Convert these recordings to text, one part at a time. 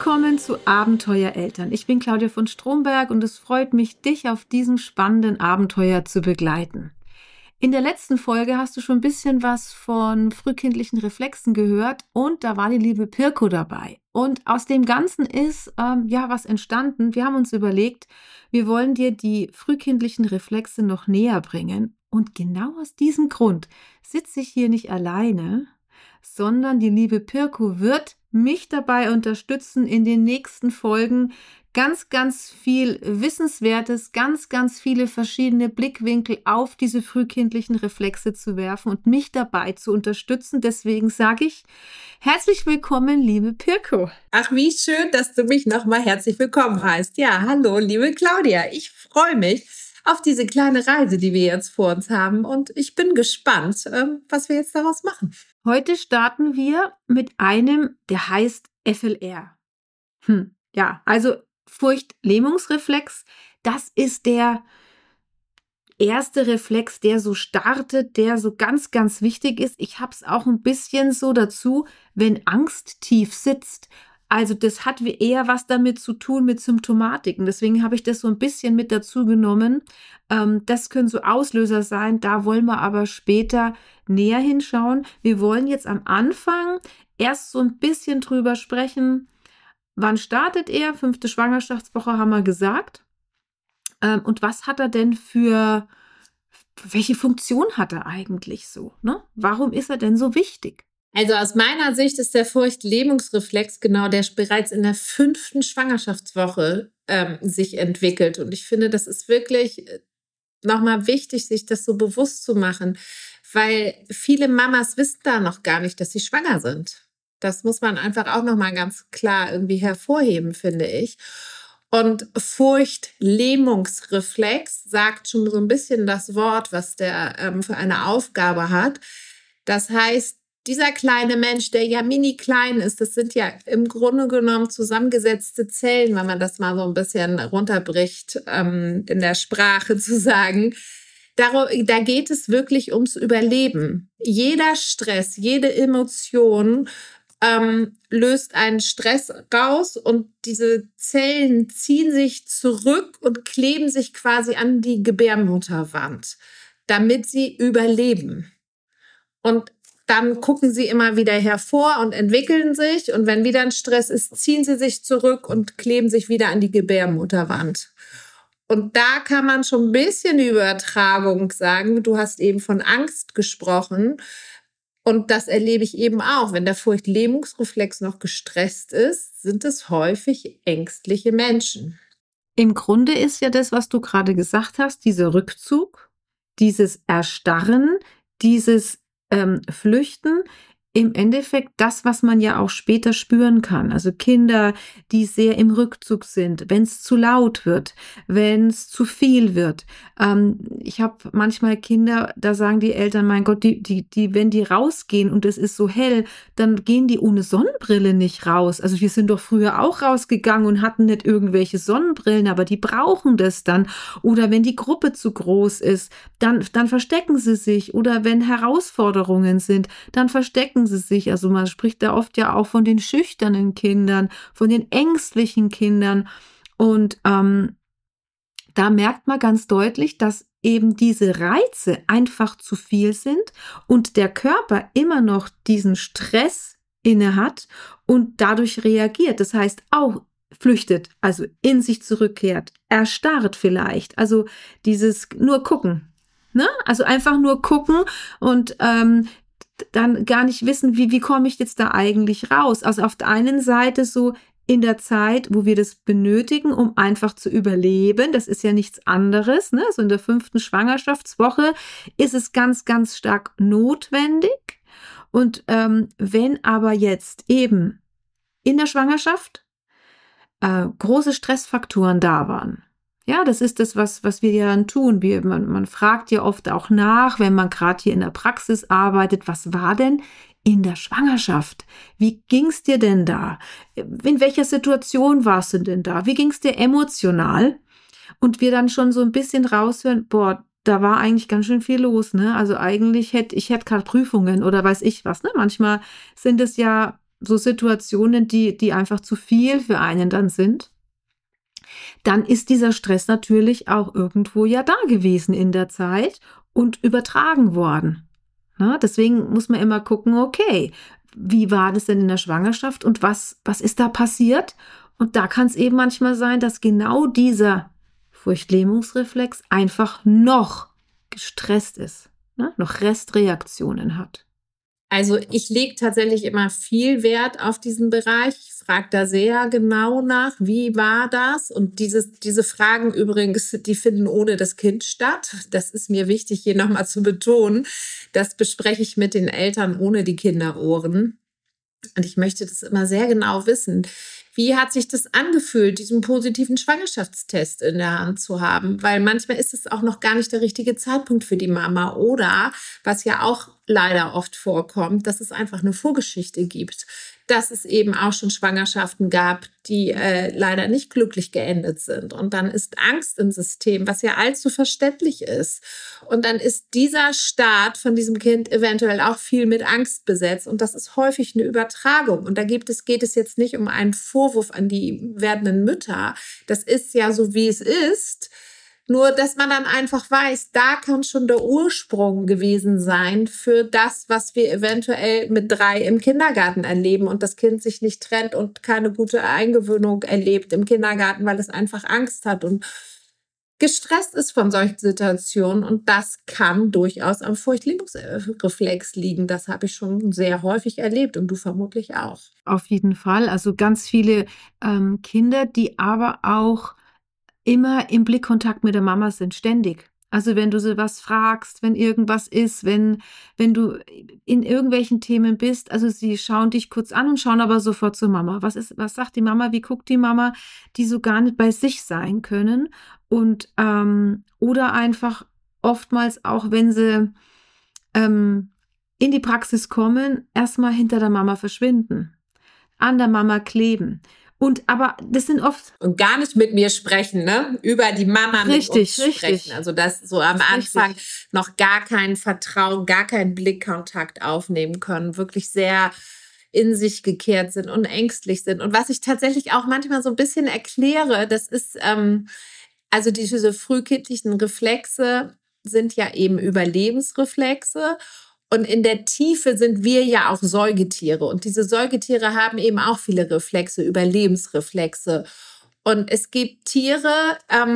willkommen zu Abenteuereltern. Ich bin Claudia von Stromberg und es freut mich, dich auf diesem spannenden Abenteuer zu begleiten. In der letzten Folge hast du schon ein bisschen was von frühkindlichen Reflexen gehört und da war die liebe Pirko dabei. Und aus dem Ganzen ist was entstanden. Wir haben uns überlegt, wir wollen dir die frühkindlichen Reflexe noch näher bringen. Und genau aus diesem Grund sitze ich hier nicht alleine, sondern die liebe Pirko wird mich dabei unterstützen, in den nächsten Folgen ganz, ganz viel Wissenswertes, ganz, ganz viele verschiedene Blickwinkel auf diese frühkindlichen Reflexe zu werfen und mich dabei zu unterstützen. Deswegen sage ich herzlich willkommen, liebe Pirko. Ach, wie schön, dass du mich nochmal herzlich willkommen heißt. Ja, hallo, liebe Claudia. Ich freue mich auf diese kleine Reise, die wir jetzt vor uns haben und ich bin gespannt, was wir jetzt daraus machen. Heute starten wir mit einem, der heißt FLR. Also Furchtlähmungsreflex, das ist der erste Reflex, der so startet, der so ganz, ganz wichtig ist. Ich habe es auch ein bisschen so dazu, wenn Angst tief sitzt. Also das hat eher was damit zu tun mit Symptomatiken. Deswegen habe ich das so ein bisschen mit dazu genommen. Das können so Auslöser sein. Da wollen wir aber später näher hinschauen. Wir wollen jetzt am Anfang erst so ein bisschen drüber sprechen. Wann startet er? 5. Schwangerschaftswoche haben wir gesagt. Und was hat er denn welche Funktion hat er eigentlich so? Ne? Warum ist er denn so wichtig? Also aus meiner Sicht ist der Furchtlähmungsreflex genau, der bereits in der 5. Schwangerschaftswoche sich entwickelt. Und ich finde, das ist wirklich nochmal wichtig, sich das so bewusst zu machen, weil viele Mamas wissen da noch gar nicht, dass sie schwanger sind. Das muss man einfach auch nochmal ganz klar irgendwie hervorheben, finde ich. Und Furchtlähmungsreflex sagt schon so ein bisschen das Wort, was der für eine Aufgabe hat. Das heißt, dieser kleine Mensch, der ja mini klein ist, das sind ja im Grunde genommen zusammengesetzte Zellen, wenn man das mal so ein bisschen runterbricht, in der Sprache zu sagen. Da geht es wirklich ums Überleben. Jeder Stress, jede Emotion löst einen Stress raus und diese Zellen ziehen sich zurück und kleben sich quasi an die Gebärmutterwand, damit sie überleben. Und dann gucken sie immer wieder hervor und entwickeln sich. Und wenn wieder ein Stress ist, ziehen sie sich zurück und kleben sich wieder an die Gebärmutterwand. Und da kann man schon ein bisschen die Übertragung sagen. Du hast eben von Angst gesprochen. Und das erlebe ich eben auch. Wenn der Furchtlähmungsreflex noch gestresst ist, sind es häufig ängstliche Menschen. Im Grunde ist ja das, was du gerade gesagt hast, dieser Rückzug, dieses Erstarren, dieses Flüchten, im Endeffekt das, was man ja auch später spüren kann. Also Kinder, die sehr im Rückzug sind, wenn es zu laut wird, wenn es zu viel wird. Ich habe manchmal Kinder, da sagen die Eltern, mein Gott, wenn die rausgehen und es ist so hell, dann gehen die ohne Sonnenbrille nicht raus. Also wir sind doch früher auch rausgegangen und hatten nicht irgendwelche Sonnenbrillen, aber die brauchen das dann. Oder wenn die Gruppe zu groß ist, dann verstecken sie sich. Oder wenn Herausforderungen sind, dann verstecken sie sich. Also man spricht da oft ja auch von den schüchternen Kindern, von den ängstlichen Kindern. Und da merkt man ganz deutlich, dass eben diese Reize einfach zu viel sind und der Körper immer noch diesen Stress inne hat und dadurch reagiert. Das heißt auch flüchtet, also in sich zurückkehrt, erstarrt vielleicht. Also dieses nur gucken, ne? Also einfach nur gucken und dann gar nicht wissen, wie komme ich jetzt da eigentlich raus. Also auf der einen Seite so in der Zeit, wo wir das benötigen, um einfach zu überleben, das ist ja nichts anderes, ne? So in der 5. Schwangerschaftswoche ist es ganz, ganz stark notwendig. Und wenn aber jetzt eben in der Schwangerschaft große Stressfaktoren da waren, ja, das ist das, was wir ja dann tun. Man fragt ja oft auch nach, wenn man gerade hier in der Praxis arbeitet, was war denn in der Schwangerschaft? Wie ging es dir denn da? In welcher Situation warst du denn da? Wie ging es dir emotional? Und wir dann schon so ein bisschen raushören, boah, da war eigentlich ganz schön viel los, ne? Also eigentlich hätte ich gerade Prüfungen oder weiß ich was, ne? Manchmal sind es ja so Situationen, die einfach zu viel für einen dann sind, dann ist dieser Stress natürlich auch irgendwo ja da gewesen in der Zeit und übertragen worden. Na, deswegen muss man immer gucken, okay, wie war das denn in der Schwangerschaft und was ist da passiert? Und da kann es eben manchmal sein, dass genau dieser Furchtlähmungsreflex einfach noch gestresst ist, ne? Noch Restreaktionen hat. Also ich lege tatsächlich immer viel Wert auf diesen Bereich. Ich frage da sehr genau nach, wie war das? Und diese Fragen übrigens, die finden ohne das Kind statt. Das ist mir wichtig, hier nochmal zu betonen. Das bespreche ich mit den Eltern ohne die Kinderohren. Und ich möchte das immer sehr genau wissen. Wie hat sich das angefühlt, diesen positiven Schwangerschaftstest in der Hand zu haben? Weil manchmal ist es auch noch gar nicht der richtige Zeitpunkt für die Mama. Oder, was ja auch leider oft vorkommt, dass es einfach eine Vorgeschichte gibt. Dass es eben auch schon Schwangerschaften gab, die leider nicht glücklich geendet sind. Und dann ist Angst im System, was ja allzu verständlich ist. Und dann ist dieser Start von diesem Kind eventuell auch viel mit Angst besetzt. Und das ist häufig eine Übertragung. Und da geht es jetzt nicht um einen Vorwurf an die werdenden Mütter. Das ist ja so, wie es ist. Nur, dass man dann einfach weiß, da kann schon der Ursprung gewesen sein für das, was wir eventuell mit 3 im Kindergarten erleben und das Kind sich nicht trennt und keine gute Eingewöhnung erlebt im Kindergarten, weil es einfach Angst hat und gestresst ist von solchen Situationen. Und das kann durchaus am Furchtlähmungsreflex liegen. Das habe ich schon sehr häufig erlebt und du vermutlich auch. Auf jeden Fall. Also ganz viele Kinder, die aber auch immer im Blickkontakt mit der Mama sind, ständig. Also wenn du sie was fragst, wenn irgendwas ist, wenn du in irgendwelchen Themen bist, also sie schauen dich kurz an und schauen aber sofort zur Mama. Was sagt die Mama, wie guckt die Mama, die so gar nicht bei sich sein können und oder einfach oftmals auch, wenn sie in die Praxis kommen, erstmal hinter der Mama verschwinden, an der Mama kleben. Aber das sind oft... Und gar nicht mit mir sprechen, ne? Über die Mama mit uns sprechen. Also das so am Anfang noch gar kein Vertrauen, gar keinen Blickkontakt aufnehmen können. Wirklich sehr in sich gekehrt sind und ängstlich sind. Und was ich tatsächlich auch manchmal so ein bisschen erkläre, das ist, also diese frühkindlichen Reflexe sind ja eben Überlebensreflexe. Und in der Tiefe sind wir ja auch Säugetiere. Und diese Säugetiere haben eben auch viele Reflexe, Überlebensreflexe. Und es gibt Tiere,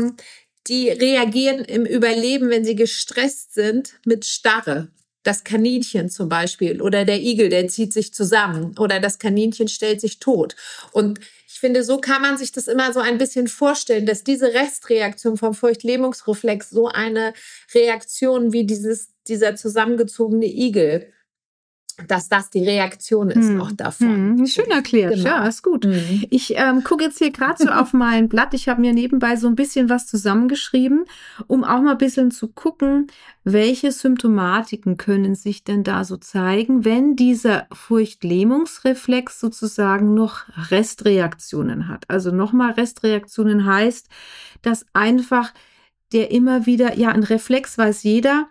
die reagieren im Überleben, wenn sie gestresst sind, mit Starre. Das Kaninchen zum Beispiel oder der Igel, der zieht sich zusammen oder das Kaninchen stellt sich tot. Und ich finde, so kann man sich das immer so ein bisschen vorstellen, dass diese Restreaktion vom Furchtlähmungsreflex so eine Reaktion wie dieser zusammengezogene Igel, dass das die Reaktion ist noch davon. Schön erklärt, genau. Ja, ist gut. Ich gucke jetzt hier gerade so auf mein Blatt. Ich habe mir nebenbei so ein bisschen was zusammengeschrieben, um auch mal ein bisschen zu gucken, welche Symptomatiken können sich denn da so zeigen, wenn dieser Furchtlähmungsreflex sozusagen noch Restreaktionen hat. Also nochmal Restreaktionen heißt, dass einfach der immer wieder, ja, ein Reflex weiß jeder,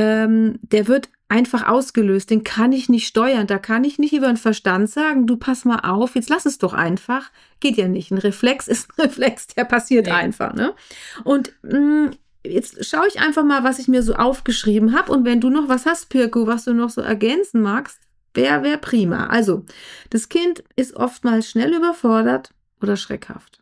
der wird einfach ausgelöst, den kann ich nicht steuern, da kann ich nicht über den Verstand sagen, du pass mal auf, jetzt lass es doch einfach, geht ja nicht, ein Reflex ist ein Reflex, der passiert einfach, ne? Und jetzt schaue ich einfach mal, was ich mir so aufgeschrieben habe und wenn du noch was hast, Pirko, was du noch so ergänzen magst, wäre prima. Also, das Kind ist oftmals schnell überfordert oder schreckhaft.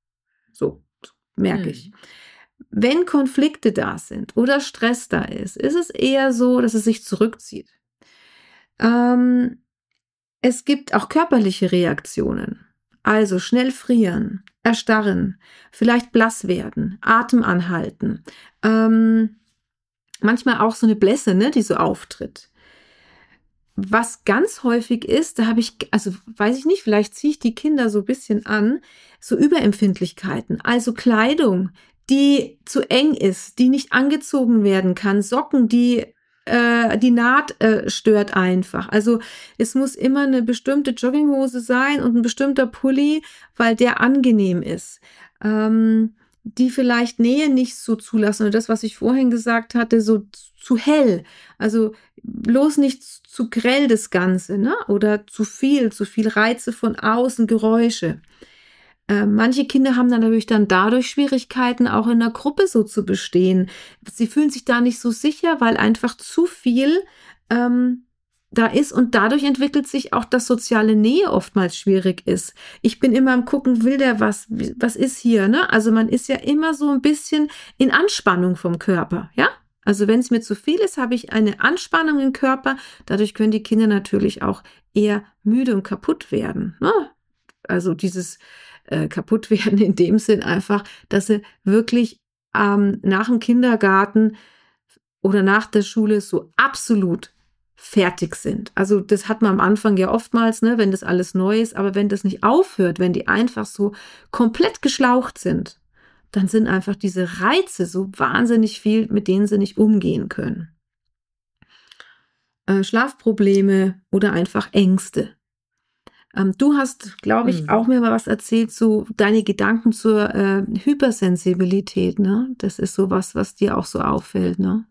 So, merke ich. Wenn Konflikte da sind oder Stress da ist es eher so, dass es sich zurückzieht. Es gibt auch körperliche Reaktionen, also schnell frieren, erstarren, vielleicht blass werden, Atem anhalten, manchmal auch so eine Blässe, ne, die so auftritt. Was ganz häufig ist, da habe ich, also weiß ich nicht, vielleicht ziehe ich die Kinder so ein bisschen an, so Überempfindlichkeiten, also Kleidung, die zu eng ist, die nicht angezogen werden kann, Socken, die Naht stört einfach. Also es muss immer eine bestimmte Jogginghose sein und ein bestimmter Pulli, weil der angenehm ist. die vielleicht Nähe nicht so zulassen oder das, was ich vorhin gesagt hatte, so zu hell. Also bloß nicht zu grell das Ganze, ne? Oder zu viel Reize von außen, Geräusche. Manche Kinder haben dann natürlich dann dadurch Schwierigkeiten, auch in der Gruppe so zu bestehen. Sie fühlen sich da nicht so sicher, weil einfach zu viel da ist und dadurch entwickelt sich auch, dass soziale Nähe oftmals schwierig ist. Ich bin immer am gucken, will der was ist hier, ne? Also man ist ja immer so ein bisschen in Anspannung vom Körper, ja? Also wenn es mir zu viel ist, habe ich eine Anspannung im Körper. Dadurch können die Kinder natürlich auch eher müde und kaputt werden, ne? Also dieses kaputt werden in dem Sinn einfach, dass sie wirklich nach dem Kindergarten oder nach der Schule so absolut fertig sind. Also das hat man am Anfang ja oftmals, ne, wenn das alles neu ist, aber wenn das nicht aufhört, wenn die einfach so komplett geschlaucht sind, dann sind einfach diese Reize so wahnsinnig viel, mit denen sie nicht umgehen können. Schlafprobleme oder einfach Ängste. Du hast, glaube ich, auch mir mal was erzählt, so deine Gedanken zur Hypersensibilität, ne? Das ist so was dir auch so auffällt, ne?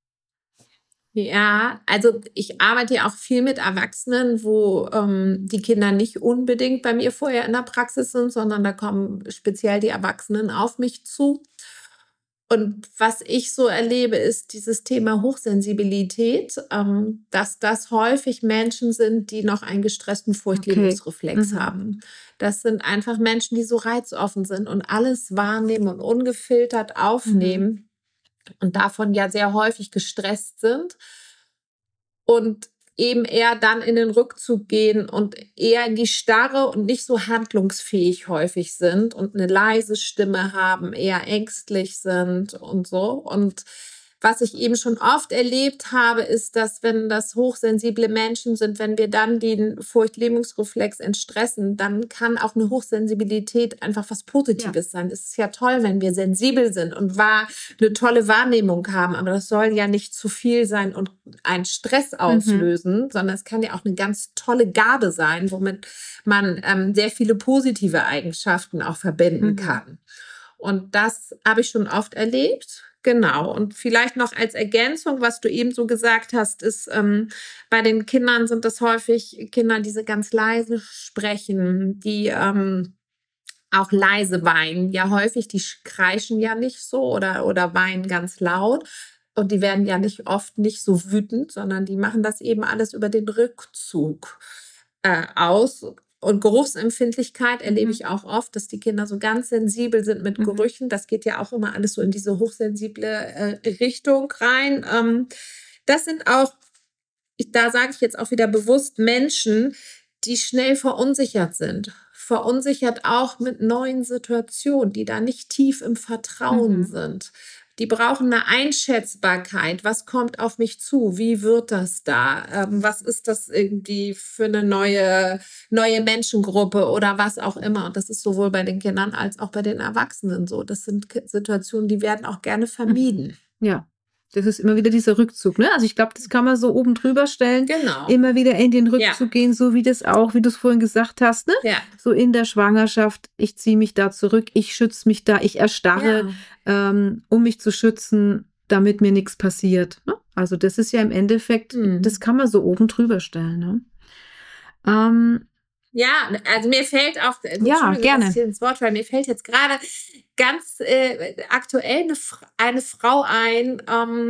Ja, also ich arbeite ja auch viel mit Erwachsenen, wo die Kinder nicht unbedingt bei mir vorher in der Praxis sind, sondern da kommen speziell die Erwachsenen auf mich zu. Und was ich so erlebe, ist dieses Thema Hochsensibilität, dass das häufig Menschen sind, die noch einen gestressten Furchtlähmungsreflex haben. Das sind einfach Menschen, die so reizoffen sind und alles wahrnehmen und ungefiltert aufnehmen und davon ja sehr häufig gestresst sind und eben eher dann in den Rückzug gehen und eher in die Starre und nicht so handlungsfähig häufig sind und eine leise Stimme haben, eher ängstlich sind und so. Und was ich eben schon oft erlebt habe, ist, dass wenn das hochsensible Menschen sind, wenn wir dann den Furchtlähmungsreflex entstressen, dann kann auch eine Hochsensibilität einfach was Positives sein. Es ist ja toll, wenn wir sensibel sind und eine tolle Wahrnehmung haben, aber das soll ja nicht zu viel sein und einen Stress auslösen, sondern es kann ja auch eine ganz tolle Gabe sein, womit man sehr viele positive Eigenschaften auch verbinden kann. Und das habe ich schon oft erlebt. Genau. Und vielleicht noch als Ergänzung, was du eben so gesagt hast, ist, bei den Kindern sind das häufig Kinder, die so ganz leise sprechen, die auch leise weinen. Ja, häufig, die kreischen ja nicht so oder weinen ganz laut. Und die werden ja oft nicht so wütend, sondern die machen das eben alles über den Rückzug aus. Und Geruchsempfindlichkeit erlebe ich auch oft, dass die Kinder so ganz sensibel sind mit Gerüchen. Das geht ja auch immer alles so in diese hochsensible Richtung rein. Das sind auch, da sage ich jetzt auch wieder bewusst, Menschen, die schnell verunsichert sind. Verunsichert auch mit neuen Situationen, die da nicht tief im Vertrauen sind. Die brauchen eine Einschätzbarkeit. Was kommt auf mich zu? Wie wird das da? Was ist das irgendwie für eine neue Menschengruppe oder was auch immer? Und das ist sowohl bei den Kindern als auch bei den Erwachsenen so. Das sind Situationen, die werden auch gerne vermieden. Ja. Das ist immer wieder dieser Rückzug, ne? Also ich glaube, das kann man so oben drüber stellen. Genau. Immer wieder in den Rückzug gehen, so wie das auch, wie du es vorhin gesagt hast, ne? Ja. So in der Schwangerschaft, ich ziehe mich da zurück, ich schütze mich da, ich erstarre, um mich zu schützen, damit mir nichts passiert. Ne? Also das ist ja im Endeffekt, das kann man so oben drüber stellen, ne? Ja, also mir fällt auch, ja, gerne. dass ich hier ins Wort falle, mir fällt jetzt gerade ganz aktuell eine Frau ein,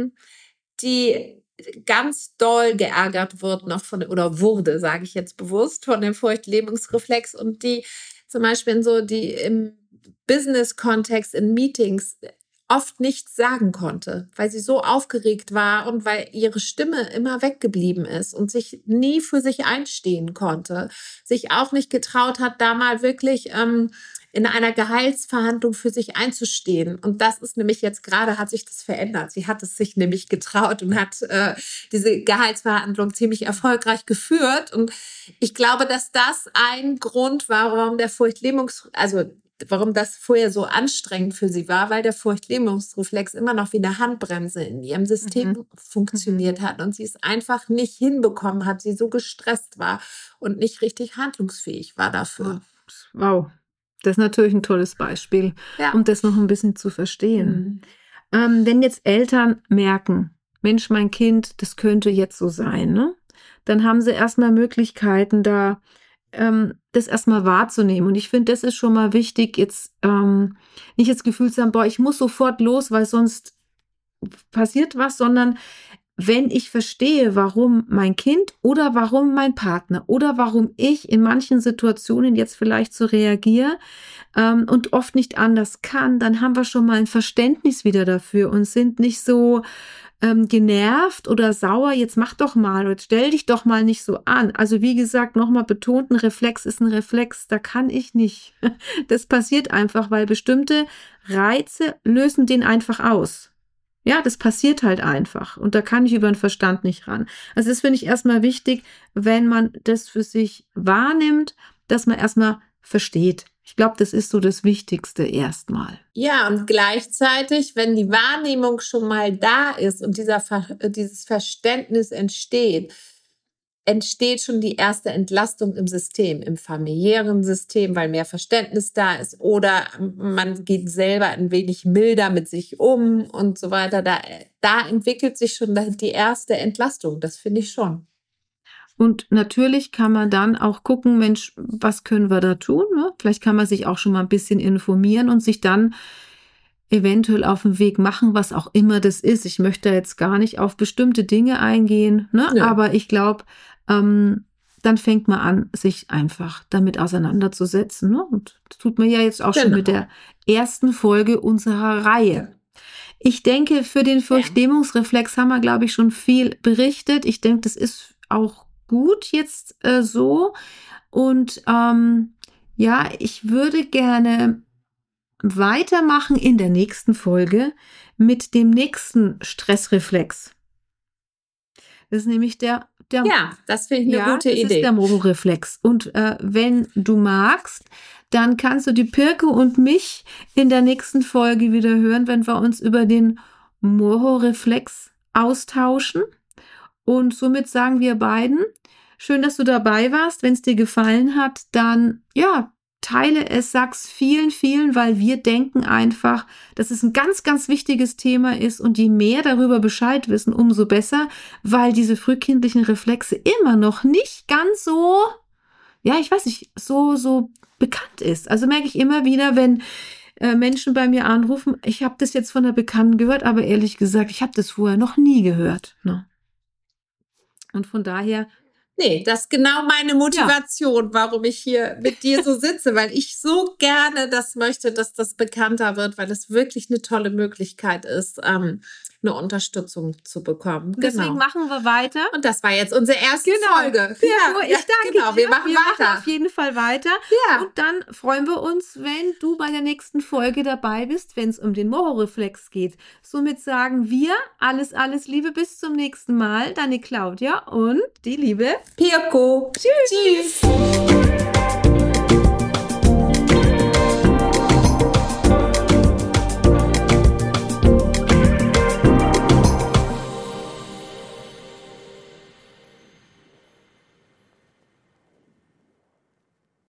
die ganz doll geärgert wird noch oder wurde, sage ich jetzt bewusst, von dem Furchtlähmungsreflex und die zum Beispiel die im Business-Kontext, in Meetings oft nichts sagen konnte, weil sie so aufgeregt war und weil ihre Stimme immer weggeblieben ist und sich nie für sich einstehen konnte, sich auch nicht getraut hat, da mal wirklich in einer Gehaltsverhandlung für sich einzustehen. Und das ist nämlich jetzt gerade, hat sich das verändert. Sie hat es sich nämlich getraut und hat diese Gehaltsverhandlung ziemlich erfolgreich geführt. Und ich glaube, dass das ein Grund war, warum das vorher so anstrengend für sie war, weil der Furchtlähmungsreflex immer noch wie eine Handbremse in ihrem System funktioniert hat und sie es einfach nicht hinbekommen hat, sie so gestresst war und nicht richtig handlungsfähig war dafür. Wow. Das ist natürlich ein tolles Beispiel, Ja. um das noch ein bisschen zu verstehen. Wenn jetzt Eltern merken, Mensch, mein Kind, das könnte jetzt so sein, ne? Dann haben sie erstmal Möglichkeiten, da das erstmal wahrzunehmen. Und ich finde, das ist schon mal wichtig, jetzt nicht das Gefühl zu haben, boah, ich muss sofort los, weil sonst passiert was, sondern wenn ich verstehe, warum mein Kind oder warum mein Partner oder warum ich in manchen Situationen jetzt vielleicht so reagiere und oft nicht anders kann, dann haben wir schon mal ein Verständnis wieder dafür und sind nicht so genervt oder sauer, jetzt mach doch mal, oder stell dich doch mal nicht so an. Also wie gesagt, nochmal betont, ein Reflex ist ein Reflex, da kann ich nicht. Das passiert einfach, weil bestimmte Reize lösen den einfach aus. Ja, das passiert halt einfach und da kann ich über den Verstand nicht ran. Also das finde ich erstmal wichtig, wenn man das für sich wahrnimmt, dass man erstmal versteht. Ich glaube, das ist so das Wichtigste erstmal. Ja, und gleichzeitig, wenn die Wahrnehmung schon mal da ist und dieses Verständnis entsteht schon die erste Entlastung im System, im familiären System, weil mehr Verständnis da ist oder man geht selber ein wenig milder mit sich um und so weiter. Da entwickelt sich schon die erste Entlastung, das finde ich schon. Und natürlich kann man dann auch gucken, Mensch, was können wir da tun? Ne? Vielleicht kann man sich auch schon mal ein bisschen informieren und sich dann eventuell auf den Weg machen, was auch immer das ist. Ich möchte jetzt gar nicht auf bestimmte Dinge eingehen, ne? Nö. Aber ich glaube, dann fängt man an, sich einfach damit auseinanderzusetzen. Ne? Und das tut man ja jetzt auch schon mit der ersten Folge unserer Reihe. Ich denke, für den Furchtlähmungsreflex haben wir, glaube ich, schon viel berichtet. Ich denke, das ist auch gut jetzt so. Und ja, ich würde gerne weitermachen in der nächsten Folge mit dem nächsten Stressreflex. Das ist nämlich der ja, das finde ich eine gute Idee. Das ist der Moro-Reflex. Und wenn du magst, dann kannst du die Pirke und mich in der nächsten Folge wieder hören, wenn wir uns über den Moro-Reflex austauschen. Und somit sagen wir beiden, schön, dass du dabei warst. Wenn es dir gefallen hat, dann ja, teile es, sag's vielen, vielen, weil wir denken einfach, dass es ein ganz, ganz wichtiges Thema ist und je mehr darüber Bescheid wissen, umso besser, weil diese frühkindlichen Reflexe immer noch nicht ganz so, ja, ich weiß nicht, so bekannt ist. Also merke ich immer wieder, wenn Menschen bei mir anrufen, ich habe das jetzt von der Bekannten gehört, aber ehrlich gesagt, ich habe das vorher noch nie gehört. Ne? Und von daher. Nee, das ist genau meine Motivation, warum ich hier mit dir so sitze, weil ich so gerne das möchte, dass das bekannter wird, weil es wirklich eine tolle Möglichkeit ist, eine Unterstützung zu bekommen. Deswegen machen wir weiter. Und das war jetzt unsere erste Folge. Ja, ich danke dir. Wir machen auf jeden Fall weiter. Ja. Und dann freuen wir uns, wenn du bei der nächsten Folge dabei bist, wenn es um den Moro-Reflex geht. Somit sagen wir alles Liebe, bis zum nächsten Mal. Deine Claudia und die liebe Pirko. Tschüss.